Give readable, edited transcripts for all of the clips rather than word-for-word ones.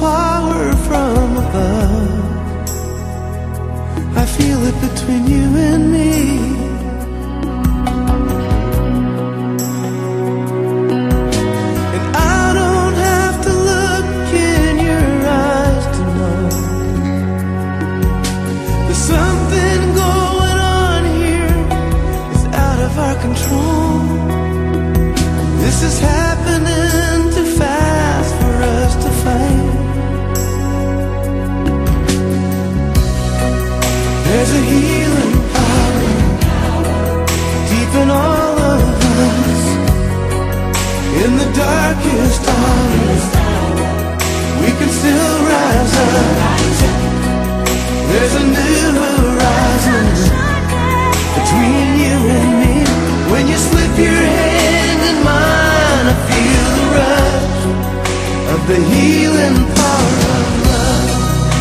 power from above. I feel it between you and me. And I don't have to look in your eyes to know there's something going on here that's out of our control. This is happening too fast for us to fight. There's a healing power deep in all of us. In the darkest hours, we can still rise up. There's a new horizon between you and me. When you slip your hand in mine, I feel the rush of the healing power of love.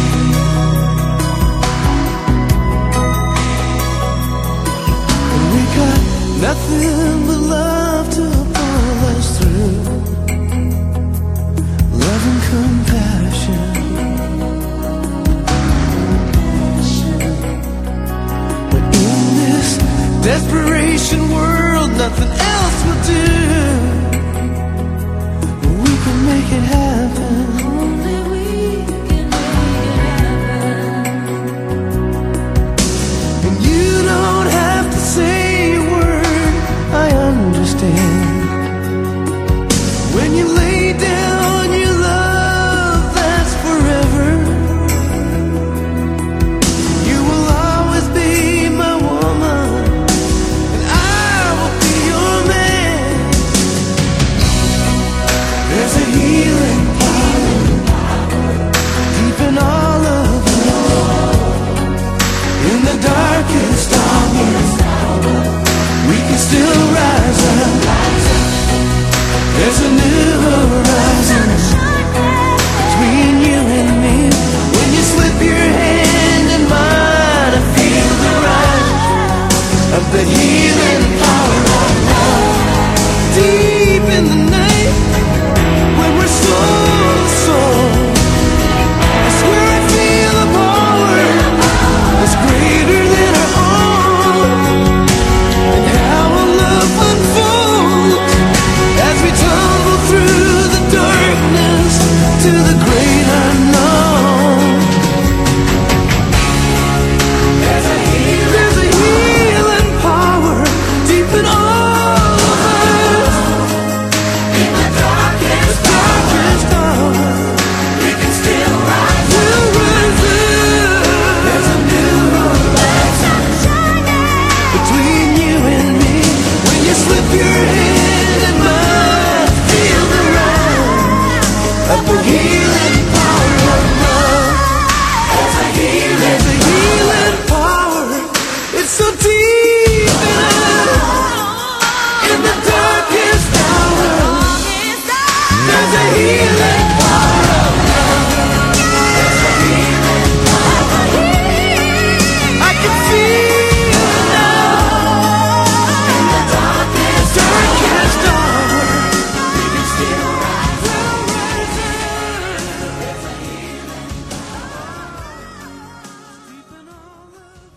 And we got nothing but love to pull us through. Love and compassion. But in this desperation world, nothing else will do.